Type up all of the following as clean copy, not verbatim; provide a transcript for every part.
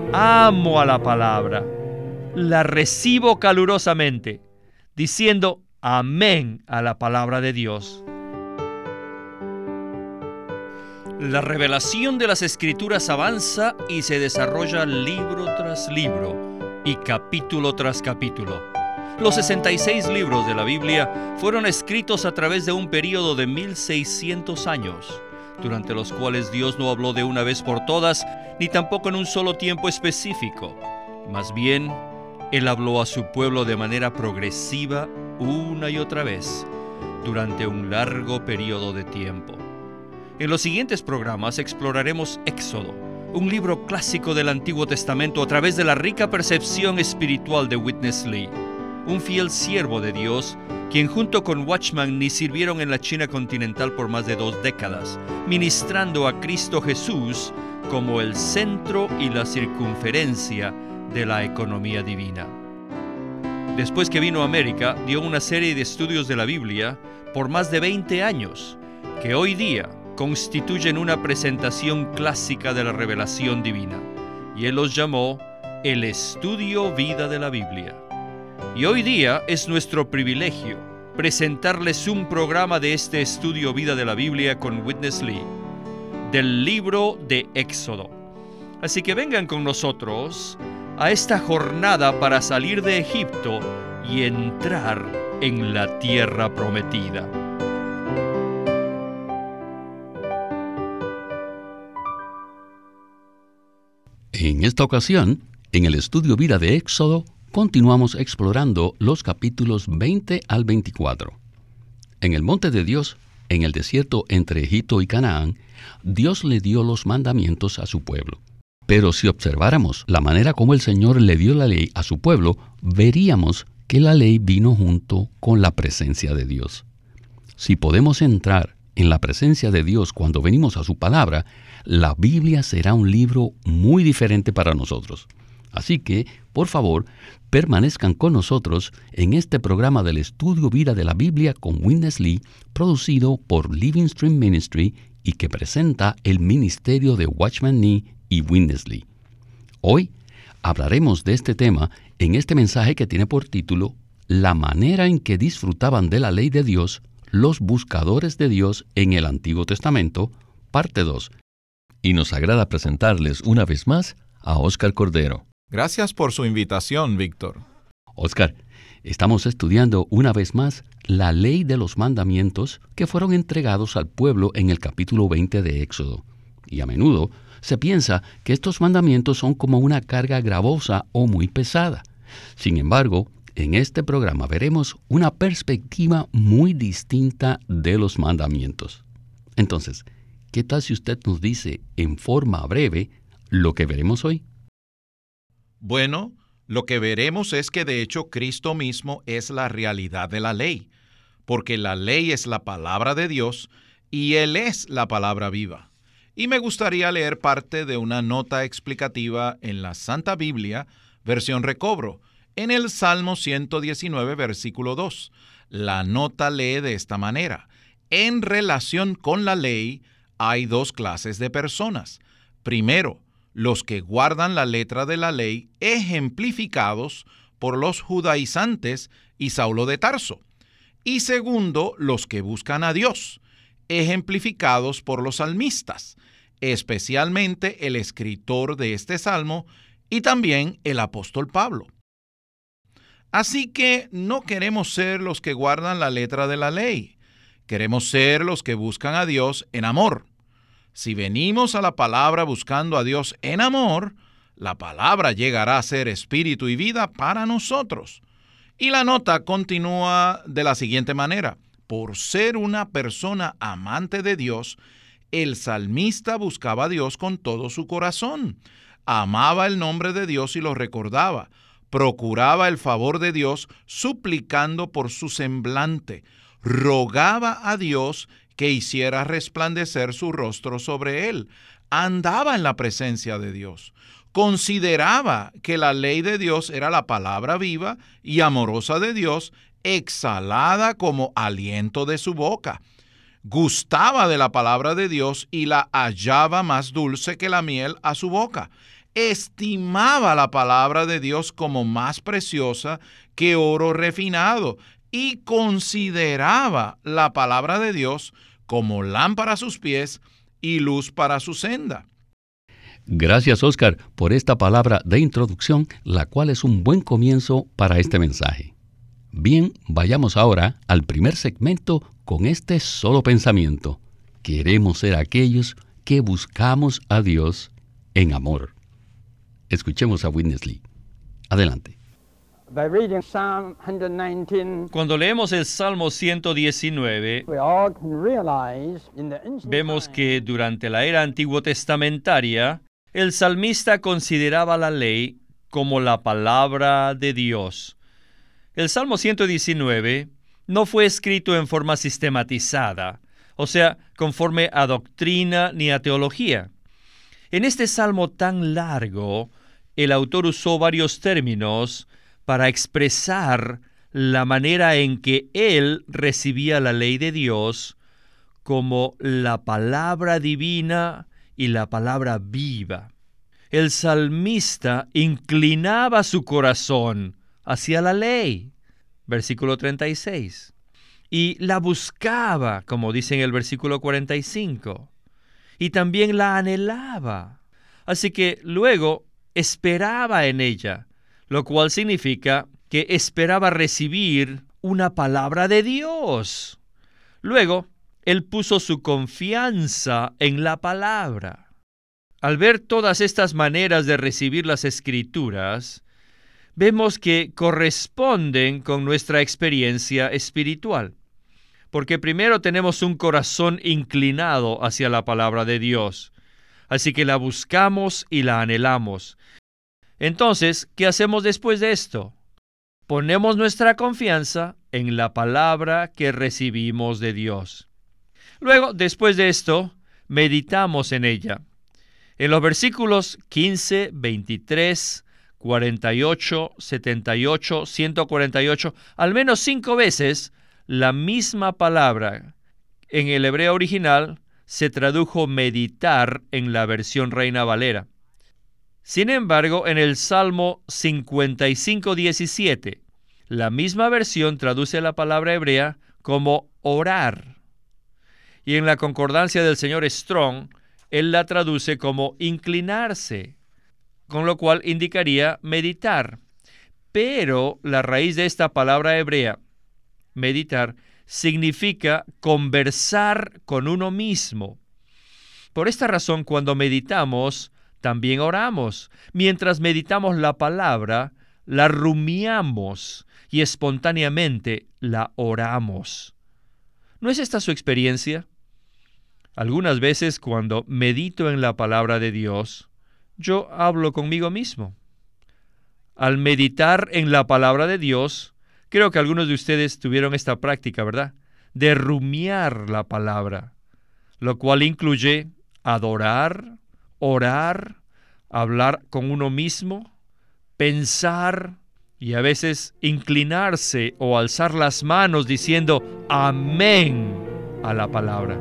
amo a la palabra, la recibo calurosamente, diciendo amén a la palabra de Dios. La revelación de las Escrituras avanza y se desarrolla libro tras libro y capítulo tras capítulo. Los 66 libros de la Biblia fueron escritos a través de un período de 1600 años, durante los cuales Dios no habló de una vez por todas, ni tampoco en un solo tiempo específico. Más bien, Él habló a su pueblo de manera progresiva una y otra vez, durante un largo periodo de tiempo. En los siguientes programas exploraremos Éxodo, un libro clásico del Antiguo Testamento a través de la rica percepción espiritual de Witness Lee, un fiel siervo de Dios, quien junto con Watchman Nee sirvieron en la China continental por más de 2 décadas, ministrando a Cristo Jesús como el centro y la circunferencia de la economía divina. Después que vino a América, dio una serie de estudios de la Biblia por más de 20 años, que hoy día constituyen una presentación clásica de la revelación divina, y él los llamó el estudio vida de la Biblia. Y hoy día es nuestro privilegio presentarles un programa de este estudio vida de la Biblia con Witness Lee, del libro de Éxodo. Así que vengan con nosotros a esta jornada para salir de Egipto y entrar en la tierra prometida. En esta ocasión, en el estudio vida de Éxodo, continuamos explorando los capítulos 20 al 24. En el monte de Dios, en el desierto entre Egipto y Canaán, Dios le dio los mandamientos a su pueblo. Pero si observáramos la manera como el Señor le dio la ley a su pueblo, veríamos que la ley vino junto con la presencia de Dios. Si podemos entrar en la presencia de Dios cuando venimos a su palabra, la Biblia será un libro muy diferente para nosotros. Así que, por favor, permanezcan con nosotros en este programa del Estudio Vida de la Biblia con Witness Lee, producido por Living Stream Ministry y que presenta el ministerio de Watchman Nee y Witness Lee. Hoy hablaremos de este tema en este mensaje que tiene por título La manera en que disfrutaban de la ley de Dios los buscadores de Dios en el Antiguo Testamento, parte 2. Y nos agrada presentarles una vez más a Oscar Cordero. Gracias por su invitación, Víctor. Oscar, estamos estudiando una vez más la ley de los mandamientos que fueron entregados al pueblo en el capítulo 20 de Éxodo. Y a menudo se piensa que estos mandamientos son como una carga gravosa o muy pesada. Sin embargo, en este programa veremos una perspectiva muy distinta de los mandamientos. Entonces, ¿qué tal si usted nos dice en forma breve lo que veremos hoy? Bueno, lo que veremos es que de hecho Cristo mismo es la realidad de la ley, porque la ley es la palabra de Dios y Él es la palabra viva. Y me gustaría leer parte de una nota explicativa en la Santa Biblia, versión recobro, en el Salmo 119, versículo 2. La nota lee de esta manera: en relación con la ley hay 2 clases de personas. Primero, los que guardan la letra de la ley, ejemplificados por los judaizantes y Saulo de Tarso. Y segundo, los que buscan a Dios, ejemplificados por los salmistas, especialmente el escritor de este salmo y también el apóstol Pablo. Así que no queremos ser los que guardan la letra de la ley, queremos ser los que buscan a Dios en amor. Si venimos a la palabra buscando a Dios en amor, la palabra llegará a ser espíritu y vida para nosotros. Y la nota continúa de la siguiente manera: por ser una persona amante de Dios, el salmista buscaba a Dios con todo su corazón, amaba el nombre de Dios y lo recordaba, procuraba el favor de Dios suplicando por su semblante, rogaba a Dios que hiciera resplandecer su rostro sobre él, andaba en la presencia de Dios, consideraba que la ley de Dios era la palabra viva y amorosa de Dios, exhalada como aliento de su boca. Gustaba de la palabra de Dios y la hallaba más dulce que la miel a su boca. estimaba la palabra de Dios como más preciosa que oro refinado y consideraba la palabra de Dios como lámpara a sus pies y luz para su senda. Gracias, Oscar, por esta palabra de introducción, la cual es un buen comienzo para este mensaje. Bien, vayamos ahora al primer segmento con este solo pensamiento. Queremos ser aquellos que buscamos a Dios en amor. Escuchemos a Witness Lee. Adelante. Cuando leemos el Salmo 119, vemos que durante la era antiguo testamentaria, el salmista consideraba la ley como la palabra de Dios. El Salmo 119 no fue escrito en forma sistematizada, o sea, conforme a doctrina ni a teología. En este salmo tan largo, el autor usó varios términos para expresar la manera en que él recibía la ley de Dios como la palabra divina y la palabra viva. El salmista inclinaba su corazón hacia la ley, versículo 36, y la buscaba, como dice en el versículo 45, y también la anhelaba. Así que luego esperaba en ella, lo cual significa que esperaba recibir una palabra de Dios. Luego, él puso su confianza en la palabra. Al ver todas estas maneras de recibir las Escrituras, vemos que corresponden con nuestra experiencia espiritual. Porque primero tenemos un corazón inclinado hacia la palabra de Dios. Así que la buscamos y la anhelamos. Entonces, ¿qué hacemos después de esto? Ponemos nuestra confianza en la palabra que recibimos de Dios. Luego, después de esto, meditamos en ella. En los versículos 15, 23, 48, 78, 148, al menos 5 veces, la misma palabra en el hebreo original se tradujo meditar en la versión Reina Valera. Sin embargo, en el Salmo 55:17, la misma versión traduce la palabra hebrea como orar. Y en la concordancia del señor Strong, él la traduce como inclinarse, con lo cual indicaría meditar. Pero la raíz de esta palabra hebrea, meditar, significa conversar con uno mismo. Por esta razón, cuando meditamos, también oramos. Mientras meditamos la palabra, la rumiamos y espontáneamente la oramos. ¿No es esta su experiencia? Algunas veces cuando medito en la palabra de Dios, yo hablo conmigo mismo. Al meditar en la palabra de Dios, creo que algunos de ustedes tuvieron esta práctica, ¿verdad? De rumiar la palabra, lo cual incluye adorar, orar, hablar con uno mismo, pensar y a veces inclinarse o alzar las manos diciendo amén a la palabra.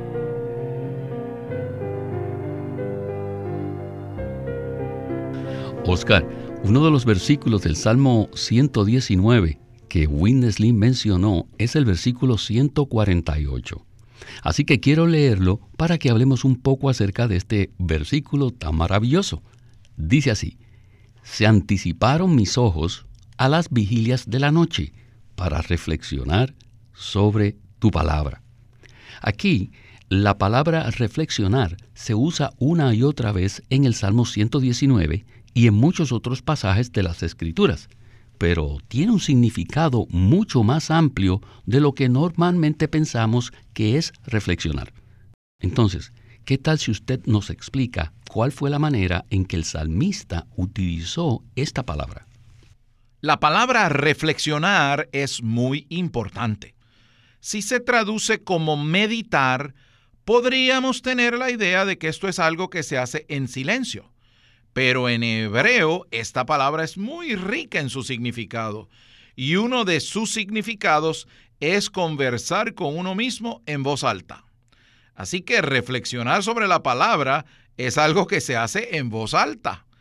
Oscar, uno de los versículos del Salmo 119 que Witness Lee mencionó es el versículo 148. Así que quiero leerlo para que hablemos un poco acerca de este versículo tan maravilloso. Dice así: se anticiparon mis ojos a las vigilias de la noche para reflexionar sobre tu palabra. Aquí, la palabra reflexionar se usa una y otra vez en el Salmo 119 y en muchos otros pasajes de las Escrituras, pero tiene un significado mucho más amplio de lo que normalmente pensamos que es reflexionar. Entonces, ¿qué tal si usted nos explica cuál fue la manera en que el salmista utilizó esta palabra? La palabra reflexionar es muy importante. Si se traduce como meditar, podríamos tener la idea de que esto es algo que se hace en silencio. Pero en hebreo, esta palabra es muy rica en su significado, y uno de sus significados es conversar con uno mismo en voz alta. Así que reflexionar sobre la palabra es algo que se hace en voz alta.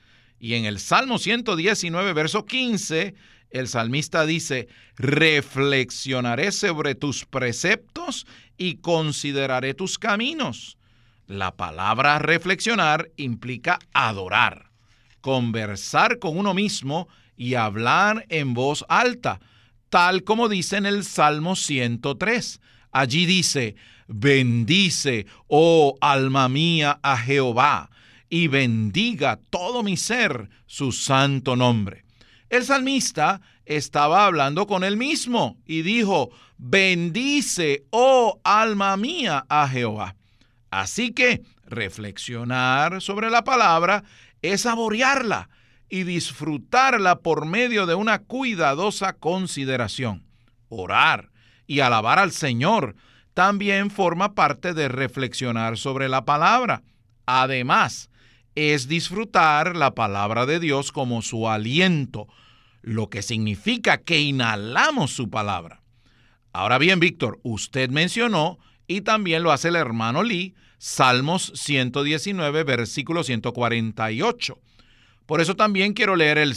Y en el Salmo 119, verso 15, el salmista dice, reflexionaré sobre tus preceptos y consideraré tus caminos. La palabra reflexionar implica adorar, conversar con uno mismo y hablar en voz alta, tal como dice en el Salmo 103. Allí dice, bendice, oh alma mía, a Jehová, y bendiga todo mi ser su santo nombre. El salmista estaba hablando con él mismo y dijo, bendice, oh alma mía, a Jehová. Así que reflexionar sobre la palabra es saborearla y disfrutarla por medio de una cuidadosa consideración. Orar y alabar al Señor también forma parte de reflexionar sobre la palabra. Además, es disfrutar la palabra de Dios como su aliento, lo que significa que inhalamos su palabra. Ahora bien, Víctor, usted mencionó, y también lo hace el hermano Lee, Salmos 119, versículo 148. Por eso también quiero leer el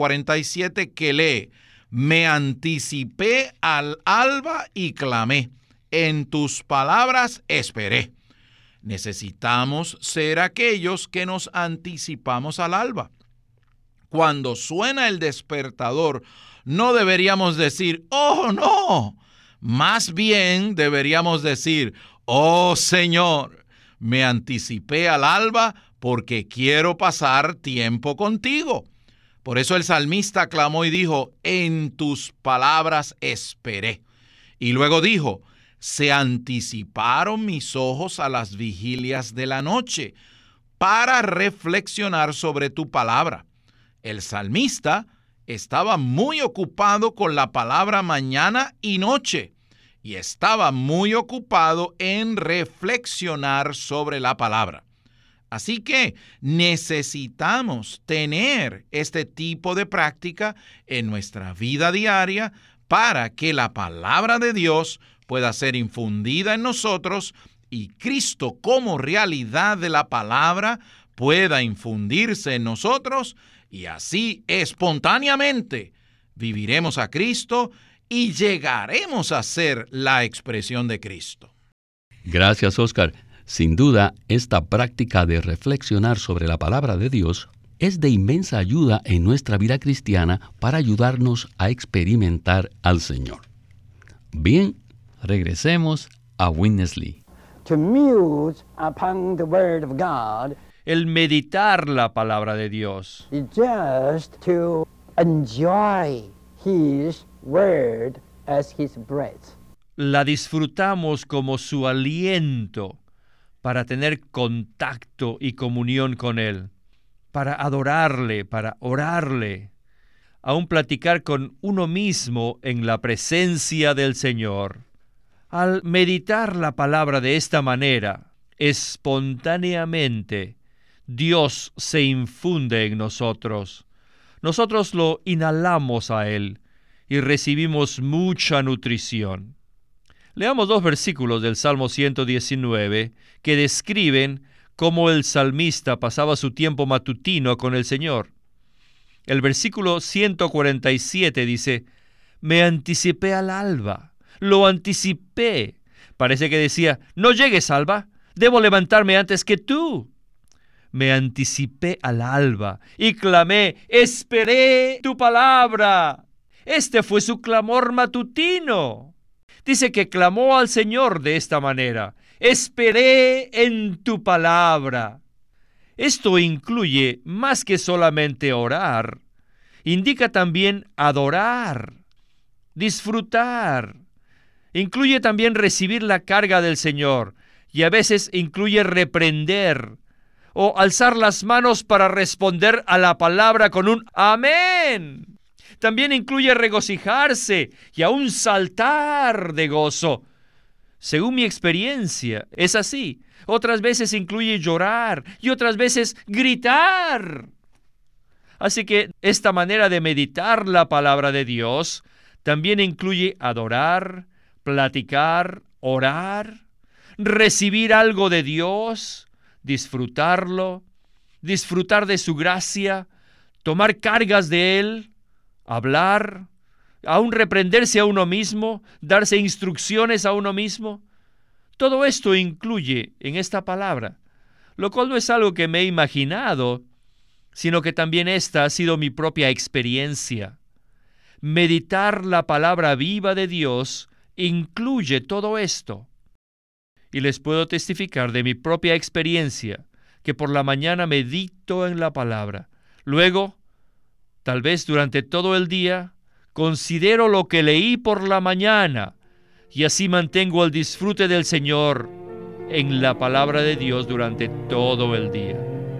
147 que lee, me anticipé al alba y clamé, en tus palabras esperé. Necesitamos ser aquellos que nos anticipamos al alba. Cuando suena el despertador, no deberíamos decir, ¡oh, no! Más bien deberíamos decir, ¡oh, Señor! Me anticipé al alba porque quiero pasar tiempo contigo. Por eso el salmista clamó y dijo, en tus palabras esperé. Y luego dijo, se anticiparon mis ojos a las vigilias de la noche para reflexionar sobre tu palabra. El salmista estaba muy ocupado con la palabra mañana y noche y estaba muy ocupado en reflexionar sobre la palabra. Así que necesitamos tener este tipo de práctica en nuestra vida diaria para que la palabra de Dios pueda ser infundida en nosotros y Cristo como realidad de la palabra pueda infundirse en nosotros y así espontáneamente viviremos a Cristo y llegaremos a ser la expresión de Cristo. Gracias, Oscar. Sin duda, esta práctica de reflexionar sobre la palabra de Dios es de inmensa ayuda en nuestra vida cristiana para ayudarnos a experimentar al Señor. Bien, regresemos a Witness Lee. To muse upon the word of God El meditar la palabra de Dios is just to enjoy His word as His breath. la disfrutamos como su aliento para tener contacto y comunión con Él, para adorarle, para orarle, aún platicar con uno mismo en la presencia del Señor. Al meditar la palabra de esta manera, espontáneamente, Dios se infunde en nosotros. Nosotros lo inhalamos a Él y recibimos mucha nutrición. Leamos 2 versículos del Salmo 119 que describen cómo el salmista pasaba su tiempo matutino con el Señor. El versículo 147 dice, me anticipé al alba, lo anticipé. Parece que decía, no llegues, alba, debo levantarme antes que tú. Me anticipé al alba y clamé, esperé tu palabra. Este fue su clamor matutino. Dice que clamó al Señor de esta manera, esperé en tu palabra. Esto incluye más que solamente orar, indica también adorar, disfrutar. Incluye también recibir la carga del Señor y a veces incluye reprender o alzar las manos para responder a la palabra con un amén. También incluye regocijarse y aún saltar de gozo. Según mi experiencia, es así. Otras veces incluye llorar y otras veces gritar. Así que esta manera de meditar la palabra de Dios también incluye adorar, platicar, orar, recibir algo de Dios, disfrutarlo, disfrutar de su gracia, tomar cargas de Él, hablar, aún reprenderse a uno mismo, darse instrucciones a uno mismo. Todo esto incluye en esta palabra, lo cual no es algo que me he imaginado, sino que también esta ha sido mi propia experiencia. Meditar la palabra viva de Dios incluye todo esto. Y les puedo testificar de mi propia experiencia, que por la mañana medito en la palabra. Luego, tal vez durante todo el día, considero lo que leí por la mañana y así mantengo el disfrute del Señor en la palabra de Dios durante todo el día.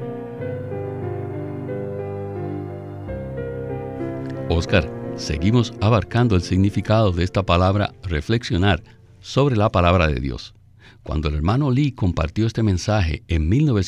Oscar, seguimos abarcando el significado de esta palabra reflexionar sobre la palabra de Dios. Cuando el hermano Lee compartió este mensaje en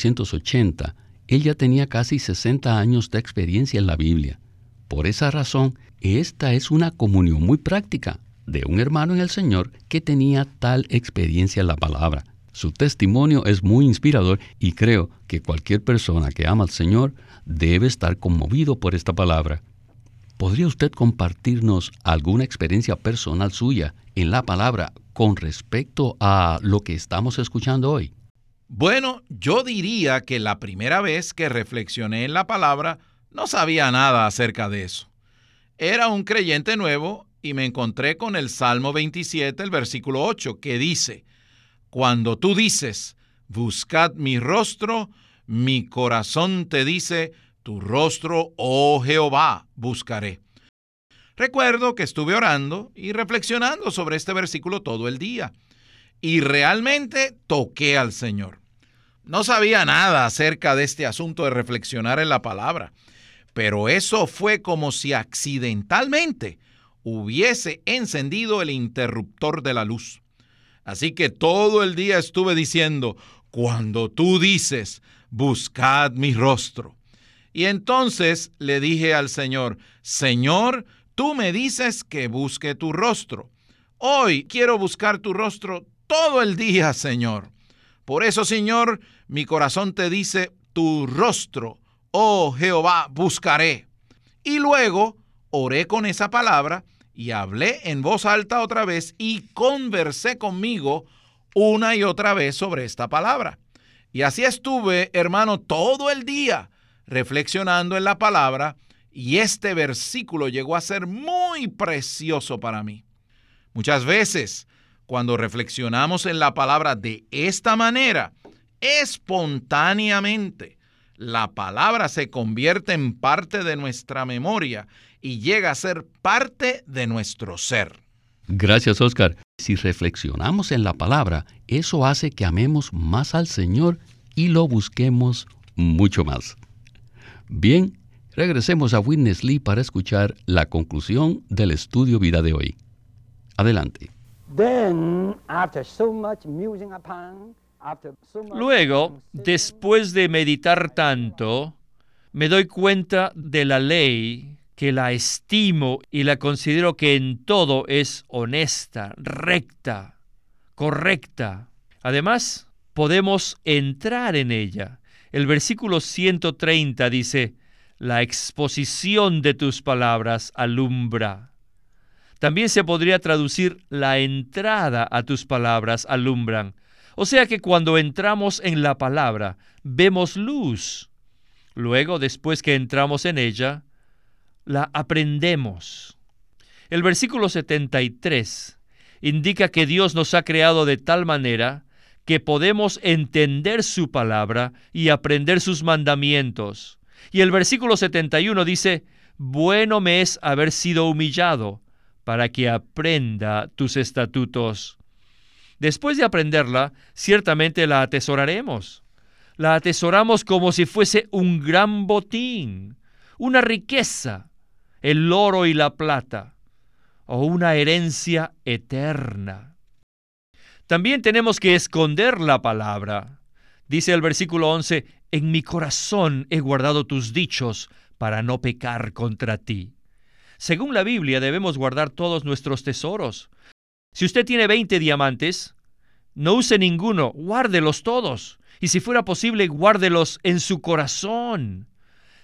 1980, él ya tenía casi 60 años de experiencia en la Biblia. Por esa razón, esta es una comunión muy práctica de un hermano en el Señor que tenía tal experiencia en la palabra. Su testimonio es muy inspirador y creo que cualquier persona que ama al Señor debe estar conmovido por esta palabra. ¿Podría usted compartirnos alguna experiencia personal suya en la palabra con respecto a lo que estamos escuchando hoy? Bueno, yo diría que la primera vez que reflexioné en la palabra no sabía nada acerca de eso. Era un creyente nuevo y me encontré con el Salmo 27, el versículo 8, que dice: Cuando tú dices, buscad mi rostro, mi corazón te dice, tu rostro, oh Jehová, buscaré. Recuerdo que estuve orando y reflexionando sobre este versículo todo el día, y realmente toqué al Señor. No sabía nada acerca de este asunto de reflexionar en la palabra, pero eso fue como si accidentalmente hubiese encendido el interruptor de la luz. Así que todo el día estuve diciendo, cuando tú dices, buscad mi rostro. Y entonces le dije al Señor, Señor, tú me dices que busque tu rostro. Hoy quiero buscar tu rostro todo el día, Señor. Por eso, Señor, mi corazón te dice, tu rostro, oh Jehová, buscaré. Y luego oré con esa palabra y hablé en voz alta otra vez y conversé conmigo una y otra vez sobre esta palabra. Y así estuve, hermano, todo el día reflexionando en la palabra, y este versículo llegó a ser muy precioso para mí. Muchas veces, cuando reflexionamos en la palabra de esta manera, espontáneamente, la palabra se convierte en parte de nuestra memoria y llega a ser parte de nuestro ser. Gracias, Oscar. Si reflexionamos en la palabra, eso hace que amemos más al Señor y lo busquemos mucho más. Bien, regresemos a Witness Lee para escuchar la conclusión del estudio vida de hoy. Adelante. Luego, después de meditar tanto, me doy cuenta de la ley, que la estimo y la considero que en todo es honesta, recta, correcta. Además, podemos entrar en ella. El versículo 130 dice, la exposición de tus palabras alumbra. También se podría traducir, la entrada a tus palabras alumbran. O sea que cuando entramos en la palabra, vemos luz. Luego, después que entramos en ella, la aprendemos. El versículo 73 indica que Dios nos ha creado de tal manera que podemos entender su palabra y aprender sus mandamientos. Y el versículo 71 dice, bueno me es haber sido humillado, para que aprenda tus estatutos. Después de aprenderla, ciertamente la atesoraremos. La atesoramos como si fuese un gran botín, una riqueza, el oro y la plata, o una herencia eterna. También tenemos que esconder la palabra. Dice el versículo 11, en mi corazón he guardado tus dichos para no pecar contra ti. Según la Biblia, debemos guardar todos nuestros tesoros. Si usted tiene 20 diamantes, no use ninguno, guárdelos todos. Y si fuera posible, guárdelos en su corazón.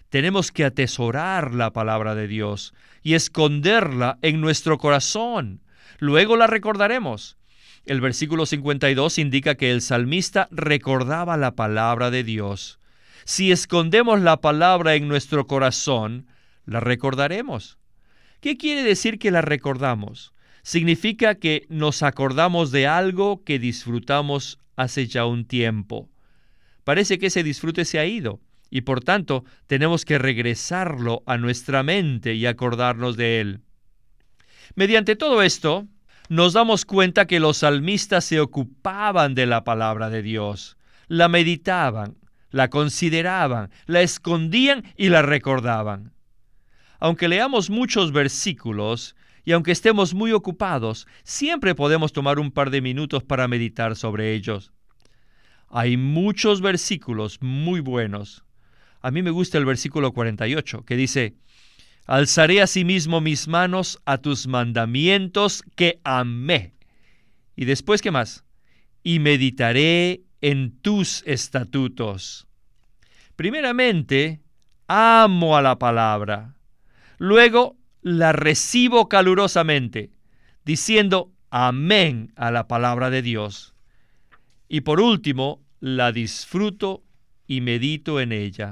Tenemos que atesorar la palabra de Dios y esconderla en nuestro corazón. Luego la recordaremos. El versículo 52 indica que el salmista recordaba la palabra de Dios. Si escondemos la palabra en nuestro corazón, la recordaremos. ¿Qué quiere decir que la recordamos? Significa que nos acordamos de algo que disfrutamos hace ya un tiempo. Parece que ese disfrute se ha ido y por tanto tenemos que regresarlo a nuestra mente y acordarnos de él. Mediante todo esto, nos damos cuenta que los salmistas se ocupaban de la palabra de Dios, la meditaban, la consideraban, la escondían y la recordaban. Aunque leamos muchos versículos y aunque estemos muy ocupados, siempre podemos tomar un par de minutos para meditar sobre ellos. Hay muchos versículos muy buenos. A mí me gusta el versículo 48, que dice: alzaré asimismo mis manos a tus mandamientos que amé. Y después, ¿qué más? Y meditaré en tus estatutos. Primeramente, amo a la palabra. Luego, la recibo calurosamente, diciendo amén a la palabra de Dios. Y por último, la disfruto y medito en ella.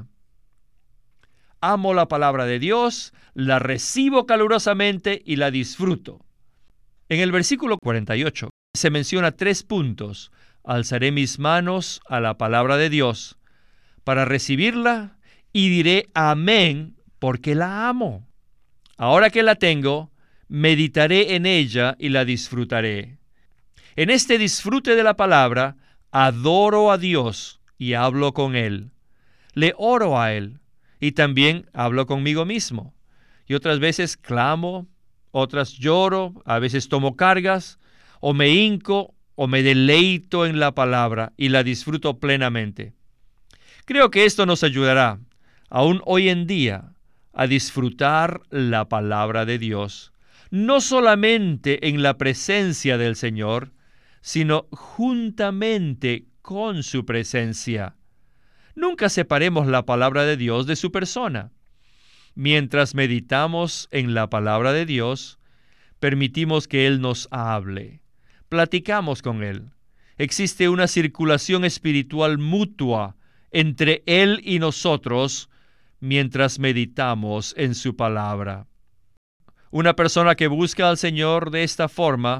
Amo la palabra de Dios, la recibo calurosamente y la disfruto. En el versículo 48 se menciona 3 puntos. Alzaré mis manos a la palabra de Dios para recibirla y diré amén porque la amo. Ahora que la tengo, meditaré en ella y la disfrutaré. En este disfrute de la palabra, adoro a Dios y hablo con Él. Le oro a Él. Y también hablo conmigo mismo. Y otras veces clamo, otras lloro, a veces tomo cargas, o me hinco, o me deleito en la palabra y la disfruto plenamente. Creo que esto nos ayudará, aún hoy en día, a disfrutar la palabra de Dios, no solamente en la presencia del Señor, sino juntamente con su presencia. Nunca separemos la palabra de Dios de su persona. Mientras meditamos en la palabra de Dios, permitimos que Él nos hable. Platicamos con Él. Existe una circulación espiritual mutua entre Él y nosotros mientras meditamos en su palabra. Una persona que busca al Señor de esta forma,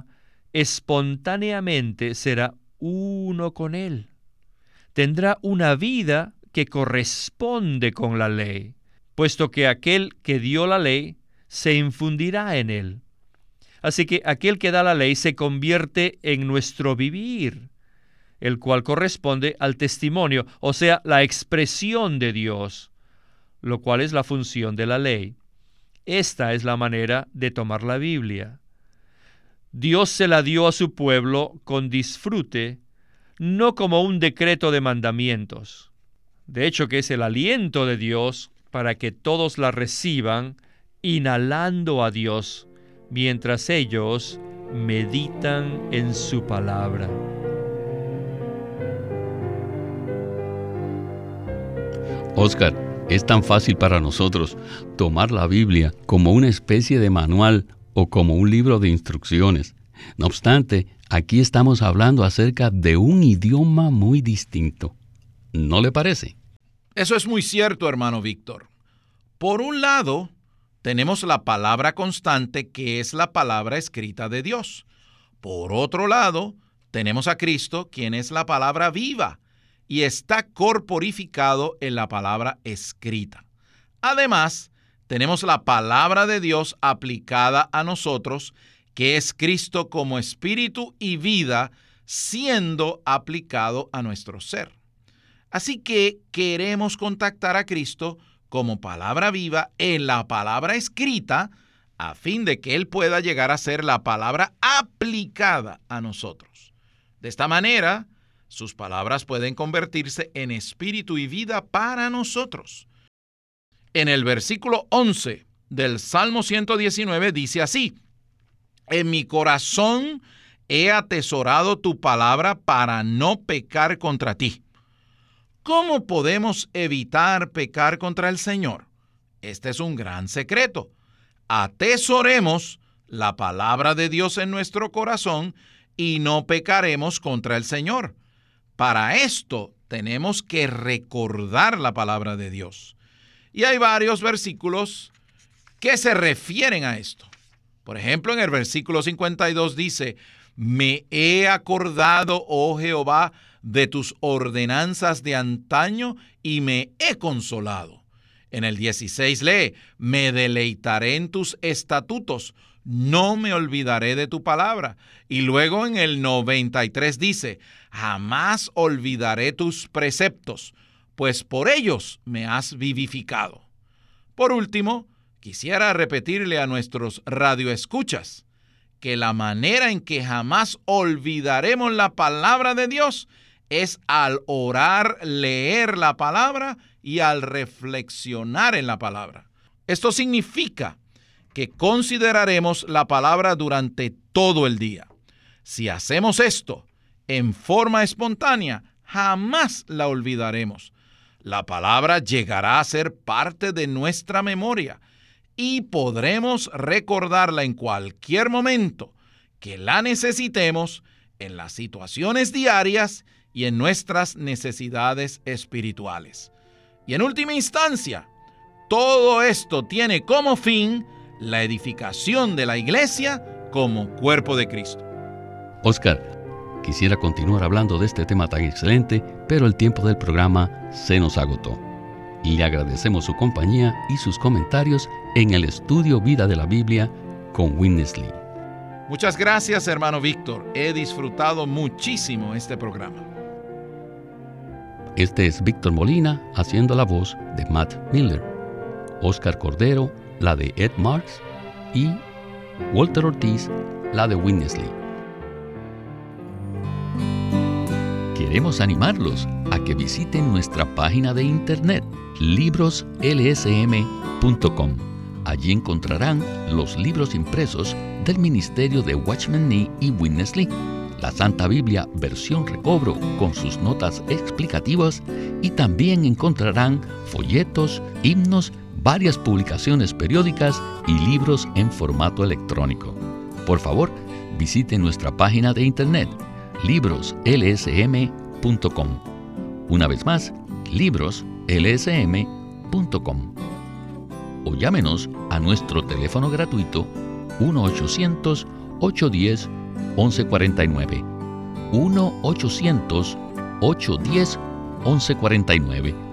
espontáneamente será uno con Él. Tendrá una vida que corresponde con la ley, puesto que aquel que dio la ley se infundirá en él. Así que aquel que da la ley se convierte en nuestro vivir, el cual corresponde al testimonio, o sea, la expresión de Dios, lo cual es la función de la ley. Esta es la manera de tomar la Biblia. Dios se la dio a su pueblo con disfrute, no como un decreto de mandamientos. De hecho, que es el aliento de Dios para que todos la reciban, inhalando a Dios, mientras ellos meditan en su palabra. Oscar, es tan fácil para nosotros tomar la Biblia como una especie de manual o como un libro de instrucciones. No obstante, aquí estamos hablando acerca de un idioma muy distinto. ¿No le parece? Eso es muy cierto, hermano Víctor. Por un lado, tenemos la palabra constante, que es la palabra escrita de Dios. Por otro lado, tenemos a Cristo, quien es la palabra viva, y está corporificado en la palabra escrita. Además, tenemos la palabra de Dios aplicada a nosotros, que es Cristo como espíritu y vida, siendo aplicado a nuestro ser. Así que queremos contactar a Cristo como palabra viva en la palabra escrita, a fin de que Él pueda llegar a ser la palabra aplicada a nosotros. De esta manera, sus palabras pueden convertirse en espíritu y vida para nosotros. En el versículo 11 del Salmo 119 dice así: en mi corazón he atesorado tu palabra para no pecar contra ti. ¿Cómo podemos evitar pecar contra el Señor? Este es un gran secreto. Atesoremos la palabra de Dios en nuestro corazón y no pecaremos contra el Señor. Para esto tenemos que recordar la palabra de Dios. Y hay varios versículos que se refieren a esto. Por ejemplo, en el versículo 52 dice: me he acordado, oh Jehová, de tus ordenanzas de antaño y me he consolado. En el 16 lee: me deleitaré en tus estatutos, no me olvidaré de tu palabra. Y luego en el 93 dice: jamás olvidaré tus preceptos, pues por ellos me has vivificado. Por último, quisiera repetirle a nuestros radioescuchas que la manera en que jamás olvidaremos la palabra de Dios es al orar, leer la palabra y al reflexionar en la palabra. Esto significa que consideraremos la palabra durante todo el día. Si hacemos esto en forma espontánea, jamás la olvidaremos. La palabra llegará a ser parte de nuestra memoria y podremos recordarla en cualquier momento que la necesitemos en las situaciones diarias y en nuestras necesidades espirituales. Y en última instancia, todo esto tiene como fin la edificación de la iglesia como cuerpo de Cristo. Oscar, quisiera continuar hablando de este tema tan excelente, pero el tiempo del programa se nos agotó. Le agradecemos su compañía y sus comentarios en el estudio Vida de la Biblia con Witness Lee. Muchas gracias, hermano Víctor. He disfrutado muchísimo este programa. Este es Víctor Molina haciendo la voz de Matt Miller, Oscar Cordero la de Ed Marks y Walter Ortiz la de Witness Lee. Queremos animarlos a que visiten nuestra página de internet libroslsm.com. Allí encontrarán los libros impresos del ministerio de Watchman Nee y Witness Lee, la Santa Biblia versión recobro con sus notas explicativas, y también encontrarán folletos, himnos, varias publicaciones periódicas y libros en formato electrónico. Por favor, visiten nuestra página de internet libroslsm.com. Una vez más, libroslsm.com. O llámenos a nuestro teléfono gratuito 1-800-810-1149. 1-800-810-1149.